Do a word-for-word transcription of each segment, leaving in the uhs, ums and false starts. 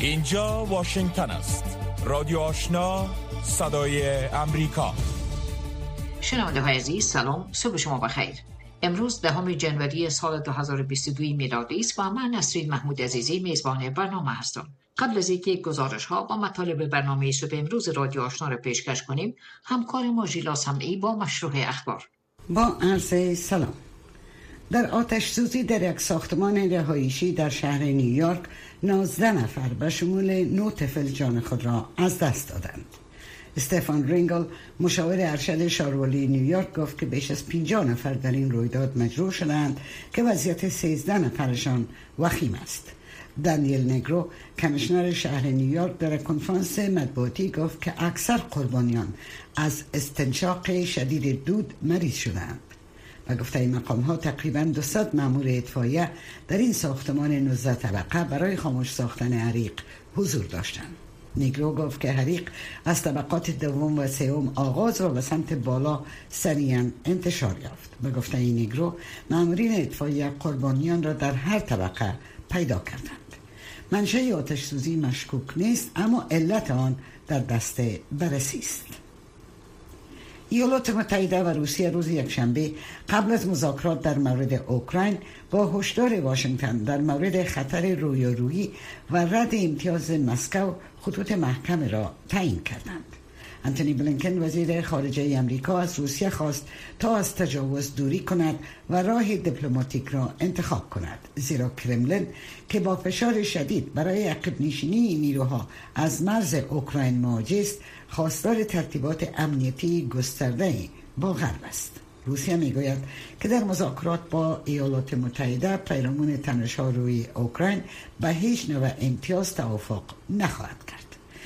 اینجا واشنگتن است. رادیو آشنا، صدای امریکا. شنونده های عزیز سلام، صبح شما بخیر. امروز دهم جنوری سال دو هزار و بیست و دو میلادی است و من نسرین محمود عزیزی میزبان برنامه هستم. قبل از اینکه گزارش ها و مطالب برنامه صبح امروز رادیو آشنا را پیشکش کنیم، همکار ما ژیلا سمعی با مشروع اخبار. با عرض سلام. در آتش سوزی در یک ساختمان رهایشی در شهر نیویورک نوزده نفر به شمول نه طفل جان خود را از دست دادند. استفان رینگل مشاور ارشد شاروالی نیویورک گفت که بیش از پنجاه نفر در این رویداد مجروح شدند که وضعیت سیزده نفرشان وخیم است. دانیل نگرو کمیشنر شهر نیویورک در کنفرانس مطبوعاتی گفت که اکثر قربانیان از استنشاق شدید دود مریض شدند. و گفته این مقام ها تقریباً دویست مأمور اطفائیه در این ساختمان نوزده طبقه برای خاموش ساختن حریق حضور داشتند. نیگرو گفت که حریق از طبقات دوم و سوم آغاز و به سمت بالا سریعاً انتشار یافت. و گفته این نیگرو مأمورین اطفائیه قربانیان را در هر طبقه پیدا کردند. منشأ آتش سوزی مشکوک نیست، اما علت آن در دست بررسی است. ایالات متحده و روسیه روز یکشنبه قبل از مذاکرات در مورد اوکراین با هشدار واشنگتن در مورد خطر رویارویی و رد امتیاز مسکو خطوط محکم را تعیین کردند. انتونی بلینکن وزیر خارجه آمریکا از روسیه خواست تا از تجاوز دوری کند و راه دیپلماتیک را انتخاب کند، زیرا کرملین که با فشار شدید برای عقب نشینی نیروها از مرز اوکراین مواجه است، خواستار ترتیبات امنیتی گسترده با غرب است. روسیه میگوید که در مذاکرات با ایالات متحده پیرامون تنش‌ها روی اوکراین به هیچ نوع امتیاز توافق نخواهد کرد.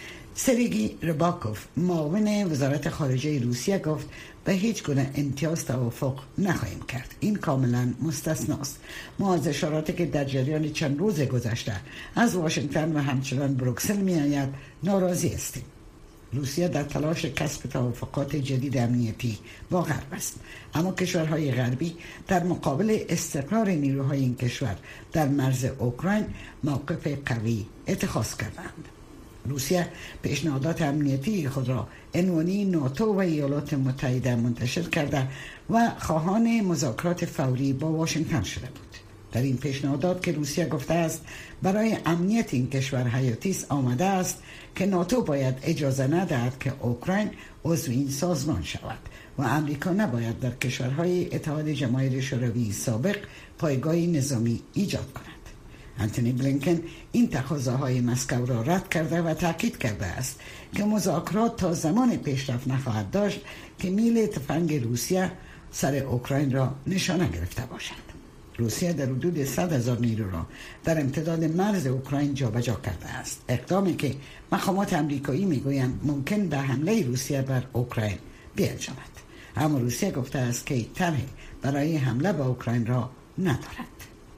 سریگی رباکوف معاون وزارت خارجه روسیه گفت به هیچ گونه امتیاز توافق نخواهیم کرد. این کاملا مستثناست. ما از اشاراتی که در جریان چند روز گذشته از واشنگتن و همچنان بروکسل می آید ناراضی هستیم. روسیه در تلاش کسب توافقات جدید امنیتی با غرب است، اما کشورهای غربی در مقابل استقرار نیروهای این کشور در مرز اوکراین موقف قوی اتخاذ کردند. روسیه پیشنهادات امنیتی خود را عنوانی ناتو و ایالات متحده منتشر کرده و خواهان مذاکرات فوری با واشنگتن شده بود. در این پیشنهادات که روسیه گفته است برای امنیت این کشور حیاتی است، آمده است که ناتو باید اجازه ندهد که اوکراین عضو این سازمان شود و امریکا نباید در کشورهای اتحاد جماهیر شوروی سابق پایگاه نظامی ایجاد کند. انتونی بلینکن این تقاضاهای مسکو را رد کرده و تاکید کرده است که مذاکرات تا زمان پیشرفت نخواهد داشت که میل تفنگ روسیه سر اوکراین را نشانه گرفته باشد. روسیه در حدود صد هزار نیرو را در امتداد مرز اوکراین جابجا کرده است، اقدامی که مقامات آمریکایی میگویند ممکن به حمله روسیه بر اوکراین بیانجامد. اما روسیه گفته است که طرحی برای حمله به اوکراین را ندارد.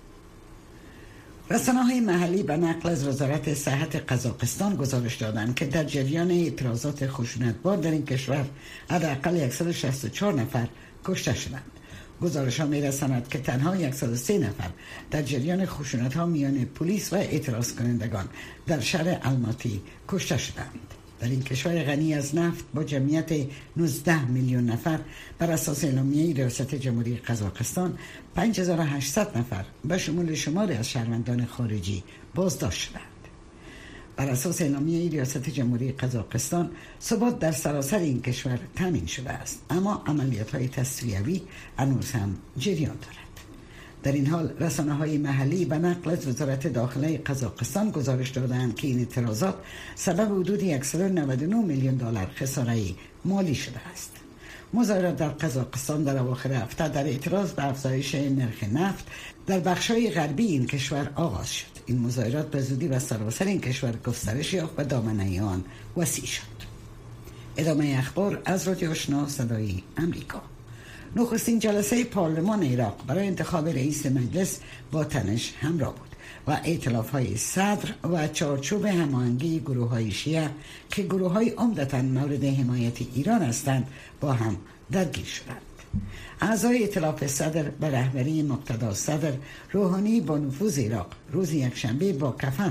رسانه‌های محلی به نقل از وزارت صحت قزاقستان گزارش دادند که در جریان اعتراضات خشونتبار در این کشور حداقل صد و شصت و چهار نفر کشته شدند. گزارش‌ها می‌رساند که تنها صد و سه نفر در جریان خشونت‌ها میان پلیس و اعتراض کنندگان در شهر الماتی کشته شدند. در این کشور غنی از نفت با جمعیت نوزده میلیون نفر بر اساس اعلامیه ریاست جمهوری قزاقستان پنج هزار و هشتصد نفر به شمول شماری از شهروندان خارجی بازداشت شدند. بر اساس اعلامیه ریاست جمهوری قزاقستان ثبات در سراسر این کشور تامین شده است، اما عملیات‌های تصفیوی هنوز هم جریان دارد. در این حال رسانه‌های محلی به نقل از وزارت داخله قزاقستان گزارش دادند که این اعتراضات سبب حدود صد و نود و نه میلیون دلار خساره مالی شده است. مظاهرات در قزاقستان در اواخر هفته در اعتراض به افزایش نرخ نفت در بخش‌های غربی این کشور آغاز شد. این مظاهرات به زودی به سراسر این کشور گسترش یافت و دامنه آن وسیع شد. ادامه اخبار از رادیو آشنا صدای امریکا. نخستین جلسه پارلمان عراق برای انتخاب رئیس مجلس با تنش همراه بود و ائتلاف‌های صدر و چارچوب هماهنگی گروه‌های شیعه که گروه‌های عمدتاً مورد حمایت ایران هستند با هم درگیر شدند. اعضای ائتلاف صدر به رهبری مقتدا صدر، روحانی با نفوذ عراق روز یکشنبه با کفن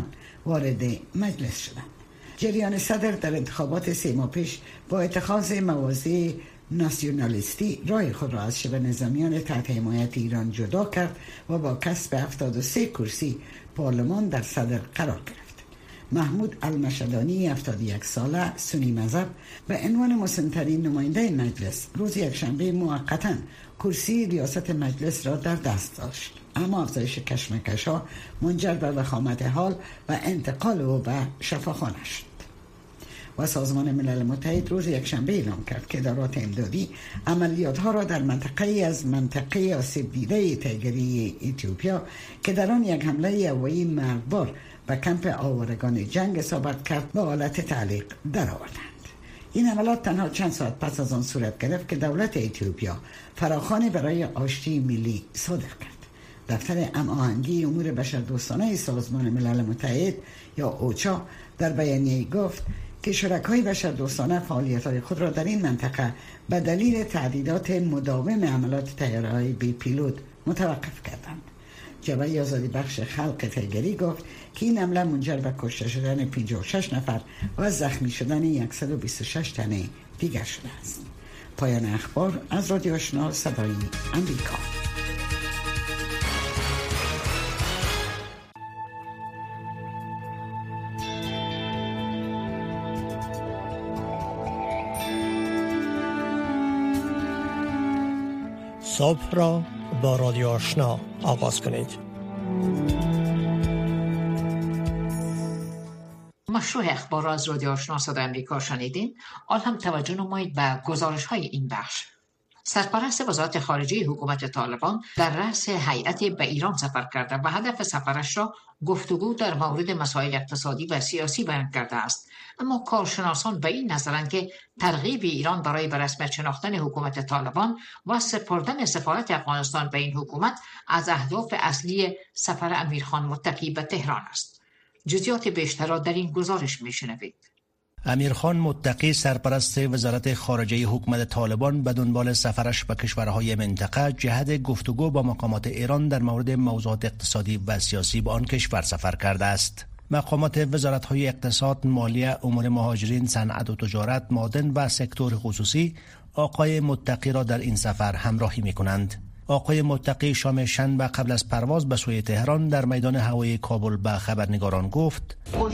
وارد مجلس شدند. جریان صدر در انتخابات سه ماه پیش با اتخاذ مواضع ناسیونالیستی رای خود را از شبه نظامیان تحت حمایت ایران جدا کرد و با کسب هفتاد و سه کرسی پارلمان در صدر قرار گرفت. محمود المشدانی هفتاد و یک ساله سنی مذهب به عنوان مسن‌ترین نماینده مجلس روز یکشنبه موقتا کرسی ریاست مجلس را در دست داشت، اما افزایش کشمکش‌ها منجر به وخامت حال و انتقال او به شفاخانه شد و سازمان ملل متحد روز یکشنبه اعلام کرد که ادارات امدادی عملیات‌ها را در منطقه‌ای از منطقه آسیب دیده تیگری اتیوپیا که در آن یک حمله هوایی مرگبار و کمپ آوارگان جنگ اصابت کرد به حالت تعلیق درآوردند. این حملات تنها چند ساعت پس از آن صورت گرفت که دولت اتیوپیا فراخوانی برای آشتی ملی صادر کرد. دفتر هماهنگی امور بشردوستانه سازمان ملل متحد یا اوچا در بیانیه‌ای گفت که شرکای بشردوستانه فعالیت‌های خود را در این منطقه به دلیل تهدیدات مداوم حملات طیاره‌های بی پیلوت متوقف کردند. جبهه آزادی بخش خلق تیگری گفت که این حمله منجر به کشته شدن پنجاه و شش نفر و زخمی شدن صد و بیست و شش تن دیگر شده است. پایان اخبار از رادیو آشنا صدای امریکا. صبح را با رادیو آشنا آغاز کنید. مشروع اخبار از رادیو آشنا صدای امریکا شنیدین. حال هم توجه نمایید به گزارش های این بخش. سرپرست وزارت خارجه حکومت طالبان در رأس هیئتی به ایران سفر کرده و هدف سفرش را گفتگو در مورد مسائل اقتصادی و سیاسی بیان کرده است. اما کارشناسان به این نظرند که ترغیب ایران برای به رسمیت شناختن حکومت طالبان و سپردن سفارت افغانستان به این حکومت از اهداف اصلی سفر امیرخان متقی به تهران است. جزئیات بیشتر را در این گزارش میشنوید. امیرخان متقی سرپرست وزارت خارجه حکومت طالبان به دنبال سفرش به کشورهای منطقه جهت گفتگو با مقامات ایران در مورد موضوعات اقتصادی و سیاسی با آن کشور سفر کرده است. مقامات وزارت‌های اقتصاد، مالیه، امور مهاجرین، صنعت و تجارت، معدن و سکتور خصوصی آقای متقی را در این سفر همراهی می‌کنند. آقای متقی شام شنبه قبل از پرواز به سوی تهران در میدان هوایی کابل به خبرنگاران گفت: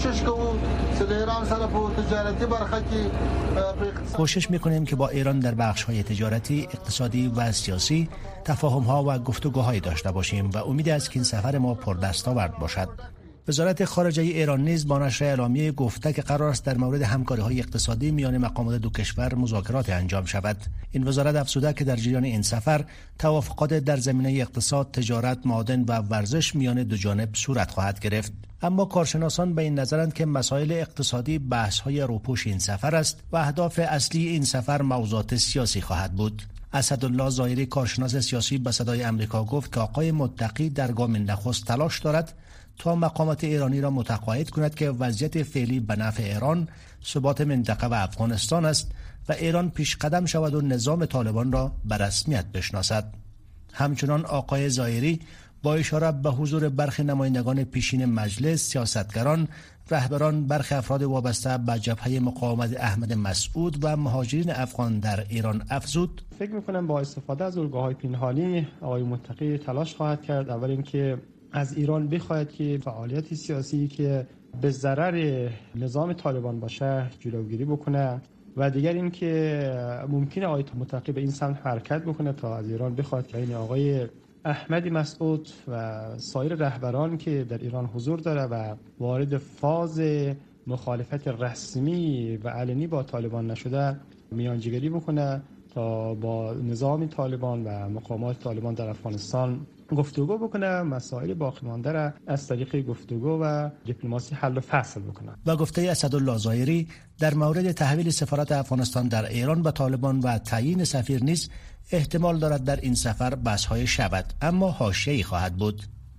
کوشش میکنیم که با ایران در بخش‌های تجارتی، اقتصادی و سیاسی تفاهم‌ها و گفتگوهای داشته باشیم و امید است که این سفر ما پردستاورد باشد. وزارت خارجه ایران نیز با نشر اعلامیه گفته که قرار است در مورد همکاری‌های اقتصادی میان مقامات دو کشور مذاکرات انجام شود. این وزارت افزوده که در جریان این سفر توافقات در زمینه اقتصاد، تجارت، معادن و ورزش میان دو جانب صورت خواهد گرفت. اما کارشناسان به این نظرند که مسائل اقتصادی بحث‌های روپوش این سفر است و اهداف اصلی این سفر موضوعات سیاسی خواهد بود. اسدالله ظاهری کارشناس سیاسی به صدای امریکا گفت که آقای متقی در گام نخست تلاش دارد تا مقامات ایرانی را متقاعد کند که وضعیت فعلی به نفع ایران، ثبات منطقه و افغانستان است و ایران پیش قدم شود و نظام طالبان را به رسمیت بشناسد. همچنان آقای ظاهری با اشاره به حضور برخی نمایندگان پیشین مجلس، سیاستگران، رهبران برخی افراد وابسته به جبهه مقاومت احمد مسعود و مهاجرین افغان در ایران افزود: فکر می‌کنم با استفاده از الگوهای پنهانی آقای متقی تلاش خواهد کرد اول اینکه از ایران بخواهد که فعالیت سیاسی که به ضرر نظام طالبان باشه جلوگیری بکنه و دیگر اینکه ممکنه آقای متقی به این سمت حرکت بکنه تا از ایران بخواهد که این آقای احمد مسعود و سایر رهبران که در ایران حضور داره و وارد فاز مخالفت رسمی و علنی با طالبان نشده میانجیگری بکنه تا با نظام طالبان و مقامات طالبان در افغانستان گفتگو بکنه، مسائل باقی مانده را از طریق گفتگو و دیپلماسی حل و فصل بکنه. و گفته اسدالله ظاهری در مورد تحویل سفارت افغانستان در ایران به طالبان و تعیین سفیر نیز احتمال دارد در این سفر بحث‌های شود، اما حاشیه‌ای خواهد بود.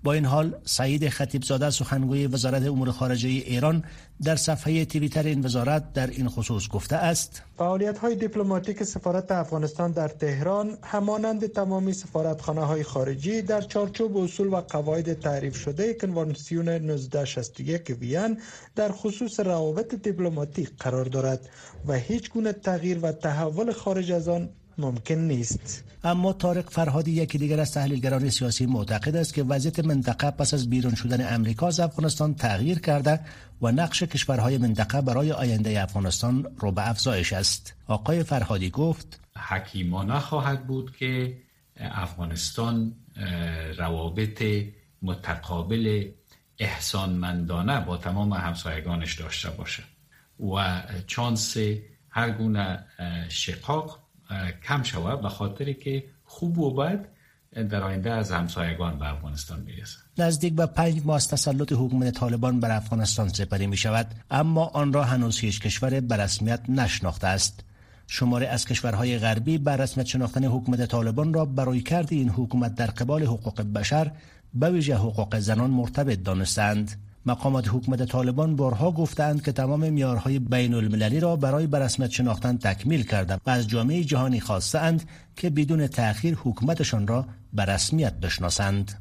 با این حال سعید خطیبزاده سخنگوی وزارت امور خارجه ایران در صفحه توییتر این وزارت در این خصوص گفته است: فعالیت‌های دیپلماتیک سفارت افغانستان در تهران همانند تمامی سفارتخانه‌های خارجی در چارچوب اصول و قواعد تعریف شده کنوانسیون نوزده شصت و یک وین در خصوص روابط دیپلماتیک قرار دارد و هیچ گونه تغییر و تحول خارج از آن ممکن نیست. اما طارق فرهادی، یکی دیگر از تحلیلگران سیاسی، معتقد است که وضعیت منطقه پس از بیرون شدن امریکا از افغانستان تغییر کرده و نقش کشورهای منطقه برای آینده افغانستان رو به افزایش است. آقای فرهادی گفت: حکیمانه خواهد بود که افغانستان روابط متقابل احسانمندانه با تمام همسایگانش داشته باشه و چانس هر گونه شقاق کم شود، به خاطری که خوب و بد در آینده از همسایگان به افغانستان میرسد. نزدیک به پنج ماه از تسلط حکومت طالبان بر افغانستان سپری می شود، اما آن را هنوز هیچ کشور به رسمیت نشناخته است. شماری از کشورهای غربی بر رسمیت شناختن حکومت طالبان را برای کرد این حکومت در قبال حقوق بشر، به ویژه حقوق زنان، مرتبط دانستند. مقامات حکومت طالبان بارها گفتند که تمام معیارهای بین المللی را برای به رسمیت شناختن تکمیل کردند و از جامعه جهانی خواستند که بدون تأخیر حکومتشان را به رسمیت بشناسند.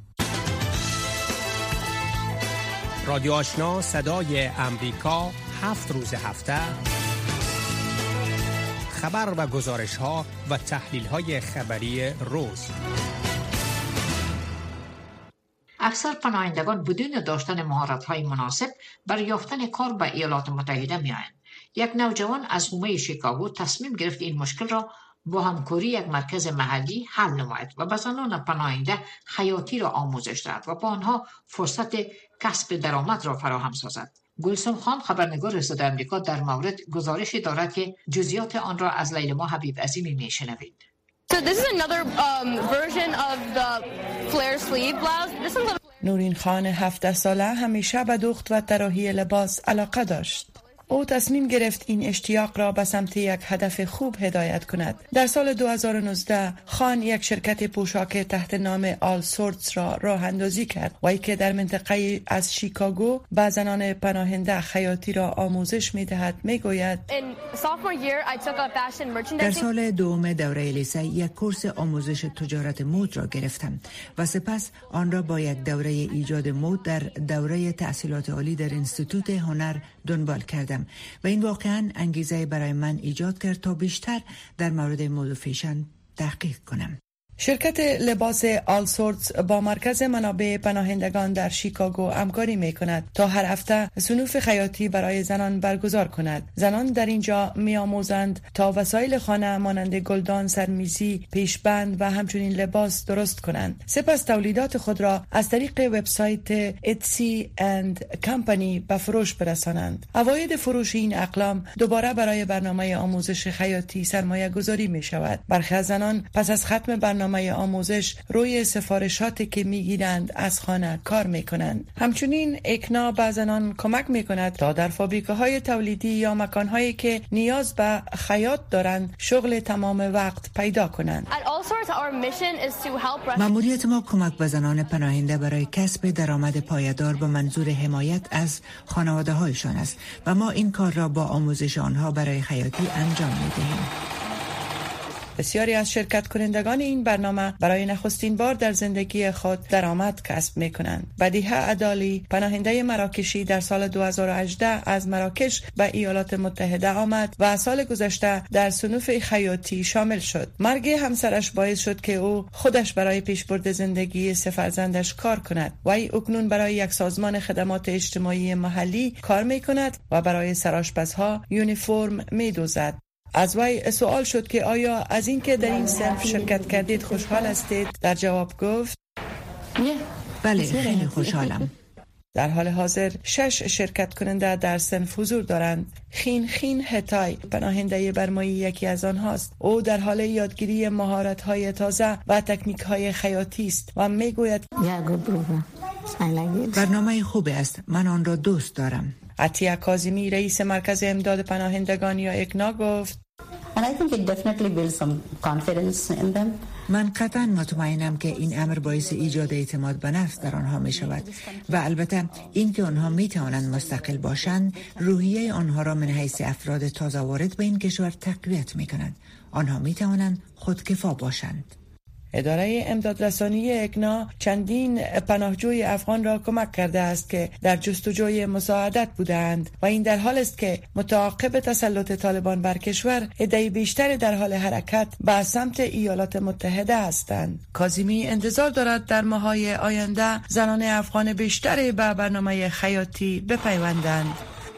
رادیو آشنا، صدای امریکا، هفت روز هفته خبر و گزارش ها و تحلیل های خبری روز. اکثر پناهندگان بدون داشتن مهارت‌های مناسب برای یافتن کار به ایالات متحده می‌آیند. یک نوجوان از حومه شیکاگو تصمیم گرفت این مشکل را با همکاری یک مرکز محلی حل نماید و به زنان پناهنده خیاطی را آموزش دهد و با آنها فرصت کسب درآمد را فراهم سازد. گلسوم خان، خبرنگار صدای آمریکا، در مورد گزارشی دارد که جزئیات آن را از لیلما حبیب عظیمی میشنوید. So this is another um, version of the flare sleeve blouse. This is a little... نورین خان هفده ساله همیشه به دوخت و طراحی لباس علاقه داشت. او تصمیم گرفت این اشتیاق را به سمت یک هدف خوب هدایت کند. در سال دو هزار و نوزده خان یک شرکت پوشاک تحت نام آل سورتس را راه اندازی کرد، وی که در منطقه از شیکاگو به زنان پناهنده خیاطی را آموزش می‌دهد. می‌گوید در سال دوم دوره لیسه یک کورس آموزش تجارت مد را گرفتم و سپس آن را با یک دوره ایجاد مد در دوره تحصیلات عالی در انستیتوت هنر دنبال کردم و این واقعا انگیزه برای من ایجاد کرد تا بیشتر در مورد مد و فیشن تحقیق کنم. شرکت لباس آل سورتس با مرکز منابع پناهندگان در شیکاگو همکاری می کند تا هر هفته صنوف خیاطی برای زنان برگزار کند. زنان در اینجا می آموزند تا وسایل خانه مانند گلدان، سرمیزی، پیشبند و همچنین لباس درست کنند. سپس تولیدات خود را از طریق وبسایت اتسی اند کمپانی به فروش برسانند. عواید فروش این اقلام دوباره برای برنامه آموزش خیاطی سرمایه گذاری می شود. برخی از زنان پس از ختم برنامه برنامه آموزش روی سفارشاتی که میگیرند از خانه کار میکنند. همچنین اکنا به زنان کمک میکند تا در فابریکه‌های تولیدی یا مکانهایی که نیاز به خیاط دارند شغل تمام وقت پیدا کنند. مأموریت ما کمک به زنان پناهنده برای کسب درآمد پایدار به منظور حمایت از خانواده‌هایشان است و ما این کار را با آموزش آنها برای خیاطی انجام میدهیم. بسیاری از شرکت کنندگان این برنامه برای نخستین بار در زندگی خود درآمد کسب می کنند. بدیهه عدالی، پناهنده مراکشی، در سال دو هزار و هجده از مراکش به ایالات متحده آمد و سال گذشته در صنوف خیاطی شامل شد. مرگ همسرش باعث شد که او خودش برای پیشبرد زندگی سه فرزندش کار کند. وی اکنون برای یک سازمان خدمات اجتماعی محلی کار می کند و برای سرآشپزها یونیفرم می دوزد. از وی سوال شد که آیا از اینکه در این صنف شرکت کردید خوشحال هستید؟ در جواب گفت بله، خیلی خوشحالم. در حال حاضر شش شرکت کننده در صنف حضور دارند. خین خین هتای، پناهنده برمایی، یکی از آنهاست. او در حال یادگیری مهارت‌های تازه و تکنیک‌های خیاطی است و میگوید برنامه خوبی است، من آن را دوست دارم. عطیه کاظمی، رئیس مرکز امداد پناهندگان یا اکنا، گفت من قطعا مطمئنم که این امر باعث ایجاد اعتماد به نفس در آنها می شود و البته این که آنها می توانند مستقل باشند روحیه آنها را من حیث افراد تازه وارد به این کشور تقویت می کند. آنها می توانند خودکفا باشند. اداره امدادرسانی اگنا چندین پناهجوی افغان را کمک کرده است که در جستجوی مساعدت بودند و این در حال است که متعاقب تسلط طالبان بر کشور عده بیشتر در حال حرکت به سمت ایالات متحده هستند. کاظمی انتظار دارد در ماه‌های آینده زنان افغان بیشتر به برنامه خیاطی بپیوندند.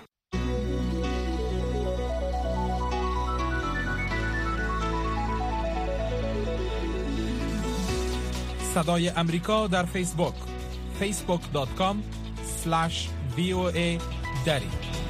صدای امریکا در فیسبوک فیسبوک دات کام اسلش وی او ای دری.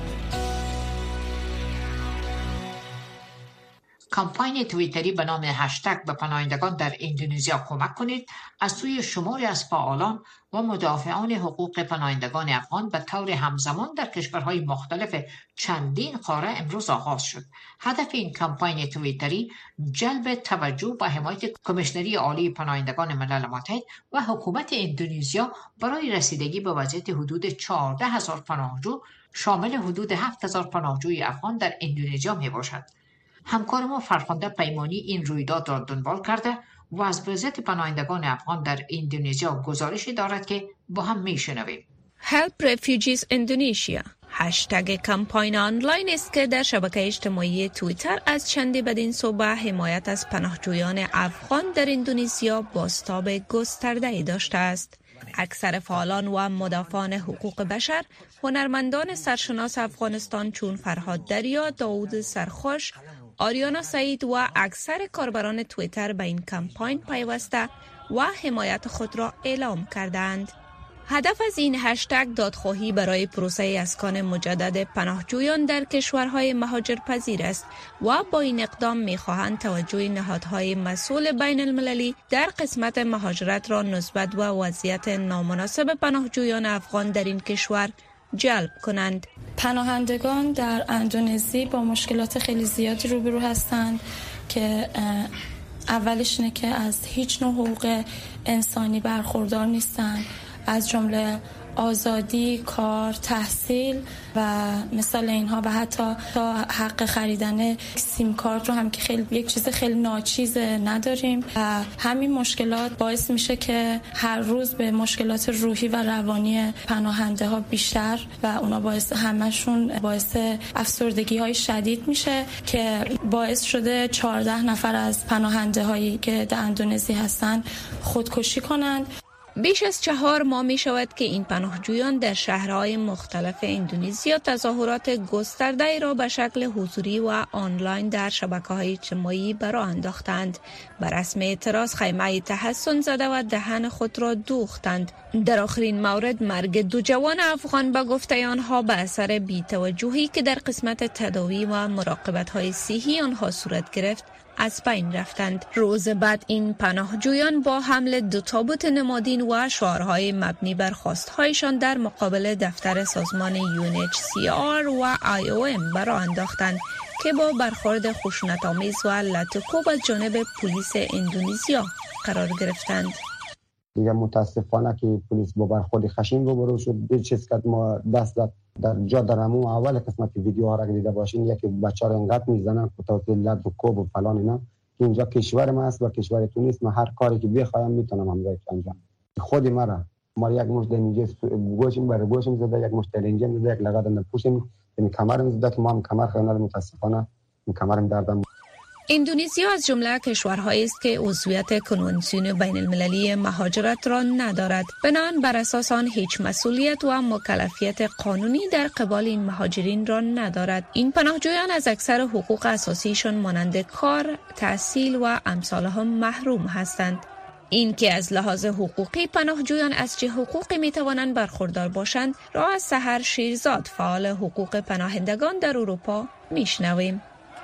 کمپاین توییتری به نام هشتگ به پناهندگان در اندونزیا کمک کنید از سوی شماری از فعالان و مدافعان حقوق پناهندگان افغان به طور همزمان در کشورهای مختلف چندین قاره امروز آغاز شد. هدف این کمپاین توییتری جلب توجه و حمایت کمیشنری عالی پناهندگان ملل متحد و حکومت اندونزیا برای رسیدگی به وضعیت حدود چهارده هزار پناهجو شامل حدود هفت هزار پناهجوی افغان در اندونزیا می باشد. همکار ما فرخنده پیمانی این رویداد را دنبال کرده و از وضعیت پناهندگان افغان در اندونزیا گزارشی دارد که با هم میشنویم. Help Refugees Indonesia هشتگ کمپاین آنلاین است که در شبکه اجتماعی توییتر از چندی بدین صوبه حمایت از پناهجویان افغان در اندونزیا بازتاب گسترده‌ای داشته است. اکثر فعالان و مدافعان حقوق بشر، هنرمندان سرشناس افغانستان چون فرهاد دریا، داوود سرخوش، آریانا سعید و اکثر کاربران توییتر به این کمپاین پیوسته و حمایت خود را اعلام کردند. هدف از این هشتگ دادخواهی برای پروسه اسکان مجدد پناهجویان در کشورهای مهاجرپذیر است و با این اقدام می‌خواهند توجه نهادهای مسئول بین المللی در قسمت مهاجرت را نسبت به وضعیت نامناسب پناهجویان افغان در این کشور جلب کنند. پناهندگان در اندونزی با مشکلات خیلی زیادی روبرو هستند که اولش اینه که از هیچ نوع حقوق انسانی برخوردار نیستند، از جمله آزادی، کار، تحصیل و مثال اینها و حتی تا حق خریدن سیم کارت رو هم که خیلی یک چیز خیلی ناچیز نداریم و همین مشکلات باعث میشه که هر روز به مشکلات روحی و روانی پناهنده ها بیشتر و اونا باعث همشون باعث افسردگی های شدید میشه که باعث شده چهارده نفر از پناهنده هایی که در اندونزی هستن خودکشی کنند. بیش از چهار ماه می شود که این پناهجویان در شهرهای مختلف اندونزیا تظاهرات گسترده را به شکل حضوری و آنلاین در شبکه‌های اجتماعی برآ انداختند. بر رسم اعتراض خیمه تحسن زده و دهن خود را دوختند. در آخرین مورد مرگ دو جوان افغان به گفته آنها به اثر بی‌توجهی که در قسمت تداوی و مراقبت‌های صحی آنها صورت گرفت از بین رفتند. روز بعد این پناهجویان با حمل دو تابوت نمادین و شعارهای مبنی بر خواستهایشان در مقابل دفتر سازمان یو ان اچ سی آر و آی او ام برآ انداختند که با برخورد خشونت‌آمیز و لطوکوب از جانب پلیس اندونزیا قرار گرفتند. دیگه متاسفانه که پلیس با برخورد خشن روبرو شد. دو چیز که ما دست داد در جا در همون اول قسمت ویدیو ها را دیده باشین، یکی بچه ها انقدر میزنن خطوط لد و کوب و فلان اینا که اینجا کشور ما است و کشورتون نیست. من هر کاری که بخوایم میتونم همراهت انجام. خود مرا ما یک مشت اینجا گوشم بر گوشم زده، یک مشت اینجا زده، یک لگد در پوشم، این کمرم زده که ما هم کمر خیلی متاسفانه این کمرم دردم. اندونزیا از جمله کشورهایی است که عضویت کنوانسیون بین المللی مهاجرت را ندارد. بنابراین بر اساس آن هیچ مسئولیت و مکلفیت قانونی در قبال این مهاجرین را ندارد. این پناهجویان از اکثر حقوق اساسیشان مانند کار، تحصیل و امثالها محروم هستند. این که از لحاظ حقوقی پناهجویان از چه حقوقی میتوانند برخوردار باشند را از سحر شیرزاد، فعال حقوق پناهندگان در اروپا میشنویم.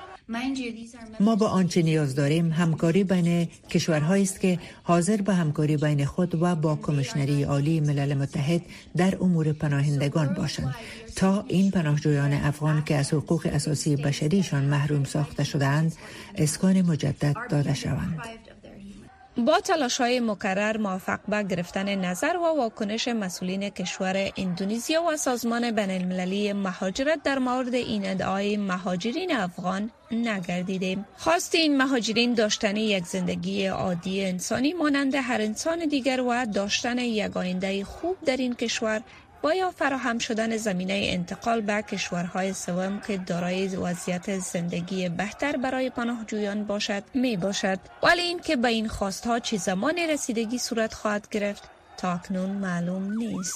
ما با آنچه نیاز داریم همکاری بین کشورهایی است که حاضر به همکاری بین خود و با کمیشنری عالی ملل متحد در امور پناهندگان باشند تا این پناهجویان افغان که از حقوق اساسی بشریشان محروم ساخته شده‌اند اسکان مجدد داده شوند. با تلاش‌های مکرر موفق به گرفتن نظر و واکنش مسئولین کشور اندونزیا و سازمان بین‌المللی مهاجرت در مورد این ادعای مهاجرین افغان نگردیدیم. خواست این مهاجرین داشتن یک زندگی عادی انسانی مانند هر انسان دیگر و داشتن یک آینده خوب در این کشور با یا فراهم شدن زمینه انتقال به کشورهای سوم که دارای وضعیت زندگی بهتر برای پناهجویان باشد می باشد. ولی این که به این خواستها چه زمان رسیدگی صورت خواهد گرفت تا اکنون معلوم نیست.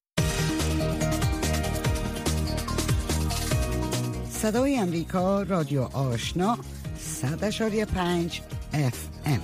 صدای امریکا، رادیو آشنا، صد اشاری پنج اف ام.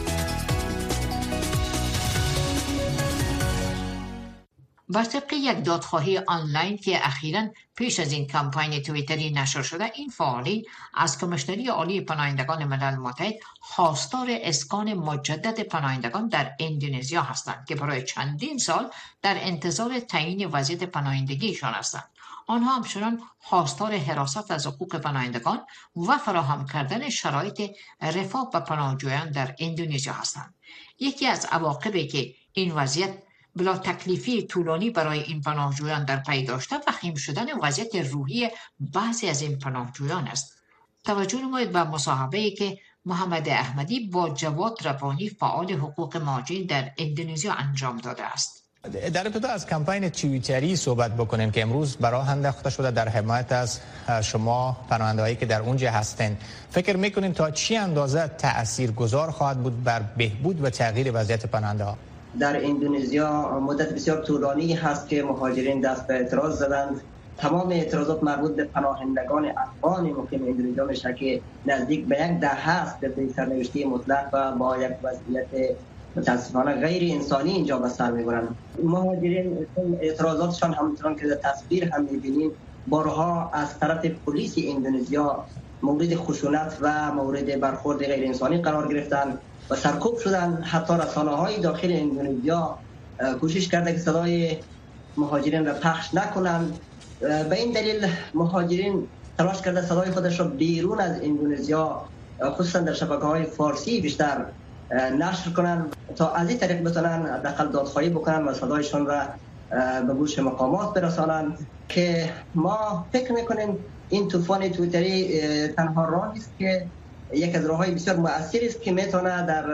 بر طبق یک دادخواهی آنلاین که اخیراً پیش از این کمپاین توییتری نشر شده، این فعالین از کمیشنری عالی پناهندگان ملل متحد خواستار اسکان مجدد پناهندگان در اندونزیا هستند که برای چندین سال در انتظار تعیین وضعیت پناهندگیشان هستند. آنها همچنان خواستار حراست از حقوق پناهندگان و فراهم کردن شرایط رفاه و پناهجویان در اندونزیا هستند. یکی از عواقبی که این وضعیت بلا تکلیفی طولانی برای این پناهجویان در پی داشته وخیم شدن وضعیت روحی بعضی از این پناهجویان است. توجه نمایید به مصاحبه‌ای که محمد احمدی با جواد ربانی فعال حقوق مهاجرین در اندونزیا انجام داده است. در ابتدا از کمپین توییتری صحبت بکنیم که امروز برای انداخته شده در حمایت از شما پناهنده‌هایی که در اونجا هستند. فکر میکنین تا چی اندازه تاثیرگذار خواهد بود بر بهبود و تغییر وضعیت پناهنده‌ها؟ در اندونزیا مدت بسیار طولانی هست که مهاجرین دست به اعتراض زدند. تمام اعتراضات مربوط به پناهندگان افغان مقیم اندونزیا میشه که نزدیک به یک دهه است به سرنوشتی مطلق و با یک وضعیت متاسفانه غیر انسانی اینجا به سر میبرند. مهاجرین اعتراضاتشان همچنان که در تصویر هم میبینیم بارها از طرف پلیس اندونزیا مورد خشونت و مورد برخورد غیر انسانی قرار گرفتند و سرکوب شدن. حتی رسانه‌های داخل اندونزیا کوشش کرده که صدای مهاجرین را پخش نکنند. به این دلیل مهاجرین تلاش کرده صدای خودش را بیرون از اندونزیا خصوصا در شبکه‌های فارسی بیشتر نشر کنند تا از این طریق بتونن دخل دادخواهی بکنن و صدایشان را به گوش مقامات برسانند. که ما فکر میکنیم این طوفان توییتری تنها راه است که یک از راه‌های بسیار مؤثر است که میتونه در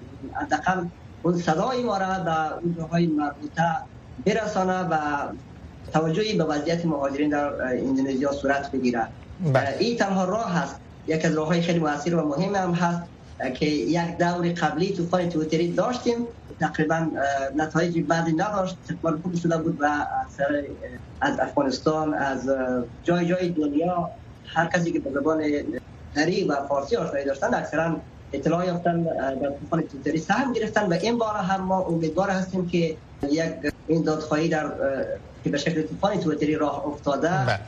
حداقل اون صدای ما را به اون راه‌های مربوطه برسانه و توجهی به وضعیت مهاجرین در اندونزیا صورت بگیرد. این تنها راه هست. یک از راه‌های خیلی مؤثر و مهم هم هست که یک دور قبلی طوفان توییتری داشتیم، تقریبا نتایجی بعدی نداشت، استقبال خوب شده بود و از افغانستان، از جای جای دنیا هر کسی که به زبان دری و فارسی آشنایی داشتن اکثرا اطلاع یافتن در طوفان توییتری سهم گرفتن و این بار هم ما امیدوار هستیم که یک این دادخواهی در که به شکل طوفان توییتری راه افتاده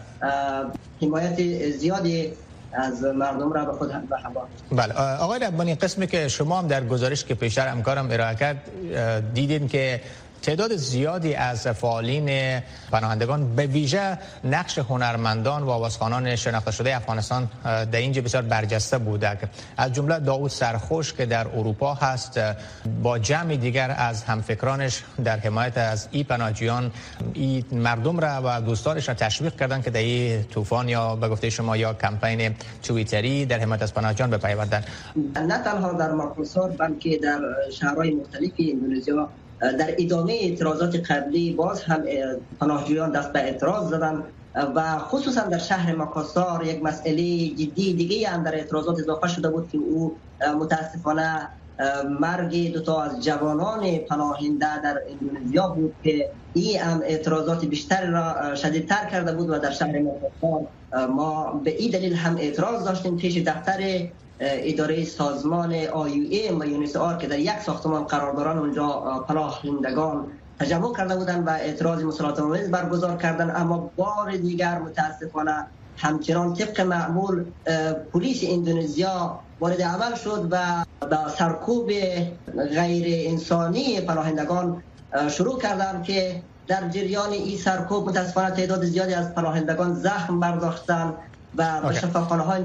حمایت زیادی از مردم را به خود هم به همراه. بله آقای ربانی، قسمی که شما هم در گزارش که پیشتر همکارم ارائه کرد دیدین که تعداد زیادی از فعالین پناهندگان به ویژه نقش هنرمندان و آوازخوانان شناخته شده افغانستان در اینجا بسیار برجسته بوده. از جمله داوود سرخوش که در اروپا هست با جمع دیگر از همفکرانش در حمایت از این پناهجویان این مردم را و دوستانش را تشویق کردند که در این طوفان یا به گفته شما یا کمپین توییتری در حمایت از پناهجویان بپیوندند. نه تنها در ماکروسار بلکه در شهرهای مختلفی اندونزیا در ادامه اعتراضات قبلی باز هم پناهجویان دست به اعتراض زدند و خصوصا در شهر ماکاسار یک مسئله جدی دیگه هم در اعتراضات اضافه شده بود که او متاسفانه مرگ دو تا از جوانان پناهنده در اندونزیا بود که این هم اعتراضات بیشتر را شدیدتر کرده بود و در شهر ماکاسار ما به این دلیل هم اعتراض داشتیم پیش دفتر اداره سازمان آی یو ام و یونس آر که در یک ساختمان قرار دارن اونجا پناهندگان تجمع کرده بودند و اعتراض مسالمت‌آمیز برگزار کردند. اما بار دیگر متاسفانه همچنان طبق معمول پلیس اندونزیا وارد عمل شد و با سرکوب غیر انسانی پناهندگان شروع کردند که در جریان این سرکوب متاسفانه تعداد زیادی از پناهندگان زخم برداشتند و به شفاخانه‌ها انتقال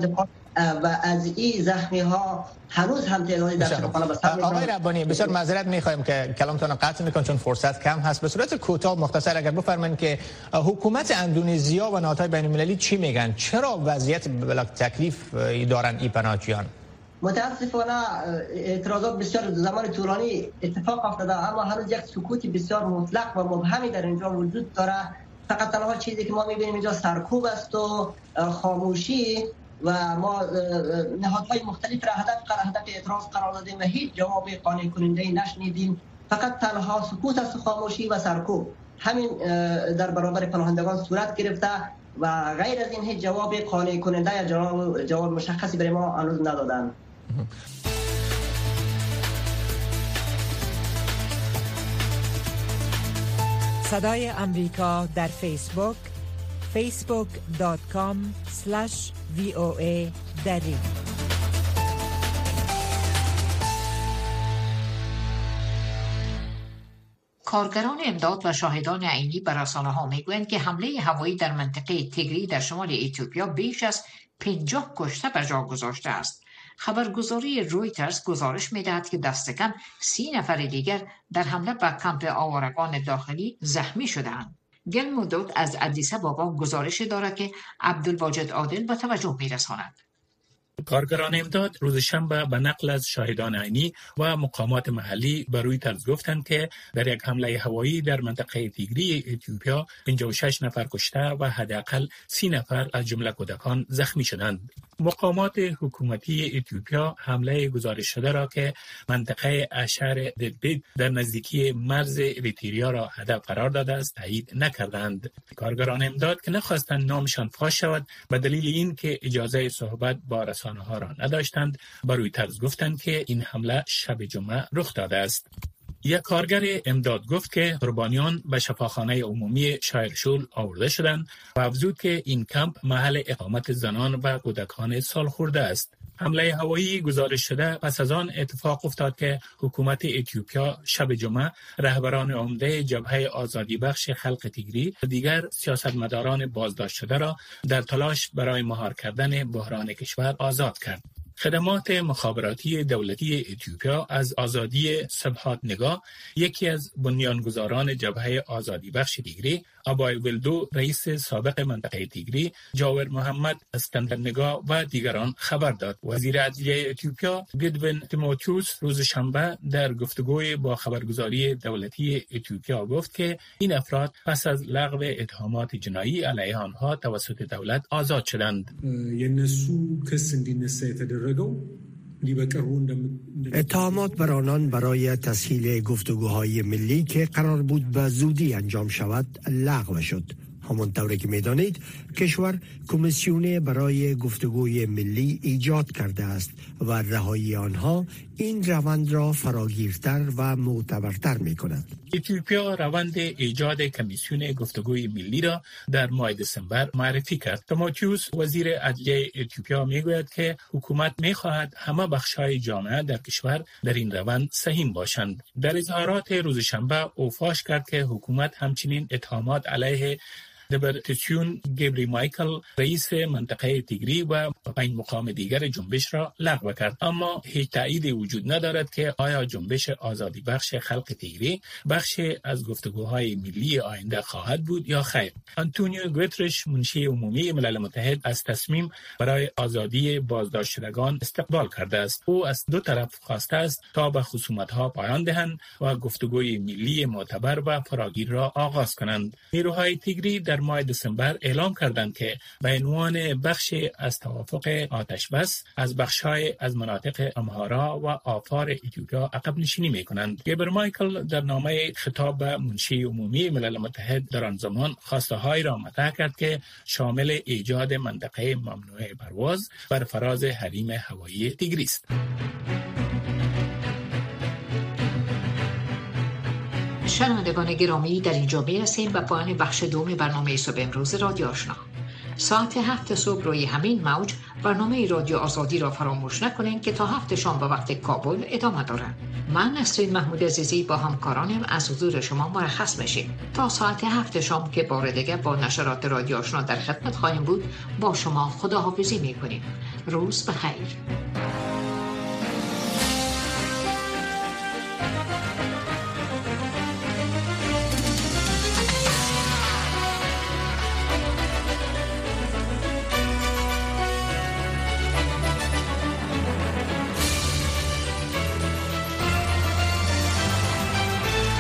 و از این زخمی ها هنوز هم تعدادی در شفاخانه به سر آقای ربانی بسیار معذرت می‌خوایم که کلامتون رو قطع می‌کنم چون فرصت کم هست. به صورت کوتاه مختصر اگر بفرمایید که حکومت اندونزیا و نهادهای بین‌المللی چی میگن؟ چرا وضعیت بلا تکلیف دارن این پناهجویان؟ متاسفانه اعتراضات بسیار زمان طولانی اتفاق افتاده، اما هنوز یک سکوتی بسیار مطلق و مبهمی در اینجا وجود داره. فقط تنها چیزی که ما می‌بینیم اینجا سرکوب است و خاموشی و ما نهادهای مختلف را هدف قرار هدف اعتراض قرار دادیم و هیچ جواب قانع کننده نشنیدیم. فقط تنها سکوت است، خاموشی و سرکوب همین در برابر پناهندگان صورت گرفته و غیر از این هیچ جواب قانع کننده یا جواب, جواب مشخصی برای ما هنوز ندادند. صدای امریکا در فیسبوک فیسبوک دات کام اسلش وی او ای دری. کارگران امداد و شاهدان عینی به رسانه‌ها میگویند که حمله هوایی در منطقه تیگری در شمال اتیوپیا بیش از پنجاه کشته بر جا گذاشته است. خبرگزاری رویترز گزارش می‌دهد که دست کم سی نفر دیگر در حمله به کمپ آوارگان داخلی زخمی شدند. گل مودوت از ادیس بابا گزارش دارد که عبدالواجد عادل به توجه می‌رساند. کارگران امداد روز شنبه به نقل از شاهدان عینی و مقامات محلی به رویترز گفتند که در یک حمله هوایی در منطقه تیگری اتیوپیا پنجاه و شش نفر کشته و حداقل سی نفر از جمله کودکان زخمی شدند. مقامات حکومتی اتیوپیا حمله گزارش شده را که منطقه اشهر ددبید در نزدیکی مرز اریتریا را هدف قرار داده است تایید نکردند. کارگران امداد که نخواستند نامشان فاش شود به دلیل این که اجازه صحبت با رسانه‌ها را نداشتند به رویترز گفتند که این حمله شب جمعه رخ داده است. یک کارگر امداد گفت که قربانیان به شفاخانه عمومی شایرشول آورده شدند و افزود که این کمپ محل اقامت زنان و کودکان سالخورده است. حمله هوایی گزارش شده پس از آن اتفاق افتاد که حکومت اتیوپیا شب جمعه رهبران عمده جبهه آزادی بخش خلق تیگری و دیگر سیاستمداران بازداشت شده را در تلاش برای مهار کردن بحران کشور آزاد کرد. خدمات مخابراتی دولتی اتیوپیا از آزادی سبحات نگاه، یکی از بنیانگذاران جبهه آزادی بخش تیگری، ابای ولدو رئیس سابق منطقه تیگری، جاور محمد اسکندر نگاه و دیگران خبر داد. وزیر عدلیه اتیوپیا گدوین تیموتیوس روز شنبه در گفتگوی با خبرگزاری دولتی اتیوپیا گفت که این افراد پس از لغو اتهامات جنایی علیه آنها توسط دولت آزاد شدند. اتهامات بر آنان برای تسهیل گفتگوهای ملی که قرار بود به زودی انجام شود لغو شد. همانطور که می‌دانید کشور کمیسیون برای گفتگوی ملی ایجاد کرده است و رهایی آنها این روند را فراگیرتر و معتبرتر می‌کند. اتیوپیا روند ایجاد کمیسیون گفتگوی ملی را در ماه دسامبر معرفی کرد. تیموتیوس وزیر عدلیه اتیوپیا میگوید که حکومت می‌خواهد همه بخش‌های جامعه در کشور در این روند سهیم باشند. در اظهارات روز شنبه او فاش کرد که حکومت همچنین اتهامات علیه دبرتسیون گبری مایکل رئیس منطقه تیگری و پنج مقام دیگر جنبش را لغو کرد، اما هیچ تأییدی وجود ندارد که آیا جنبش آزادی بخش خلق تیگری بخش از گفتگوهای ملی آینده خواهد بود یا خیر. آنتونیو گوترش منشی عمومی ملل متحد از تصمیم برای آزادی بازداشت شدگان استقبال کرده است. او از دو طرف خواسته است تا به خصومت‌ها پایان دهند و گفتگوی ملی معتبر و فراگیر را آغاز کنند. نیروهای تیگری در ماه دسامبر اعلام کردند که به عنوان بخش از توافق آتش بس از بخش‌های از مناطق امهارا و آفار اتیوپیا عقب نشینی می‌کنند. گبر مایکل در نامه خطاب به منشی عمومی ملل متحد در آن زمان خواسته‌هایی را مطرح کرد که شامل ایجاد منطقه ممنوع پرواز بر فراز حریم هوایی تیگری است. شنوندگان گرامی، در اینجا میرسیم به پایان بخش دوم برنامه صبح امروز رادیو آشنا. ساعت هفت صبح روی همین موج برنامه رادیو آزادی را فراموش نکنین که تا هفت شام به وقت کابل ادامه دارد. من نسرین محمود عزیزی با همکارانم از حضور شما مرخص میشیم تا ساعت هفت شام که بار دیگه با نشرات رادیو آشنا در خدمت خواهیم بود. با شما خداحافظی میکنیم. روز بخیر.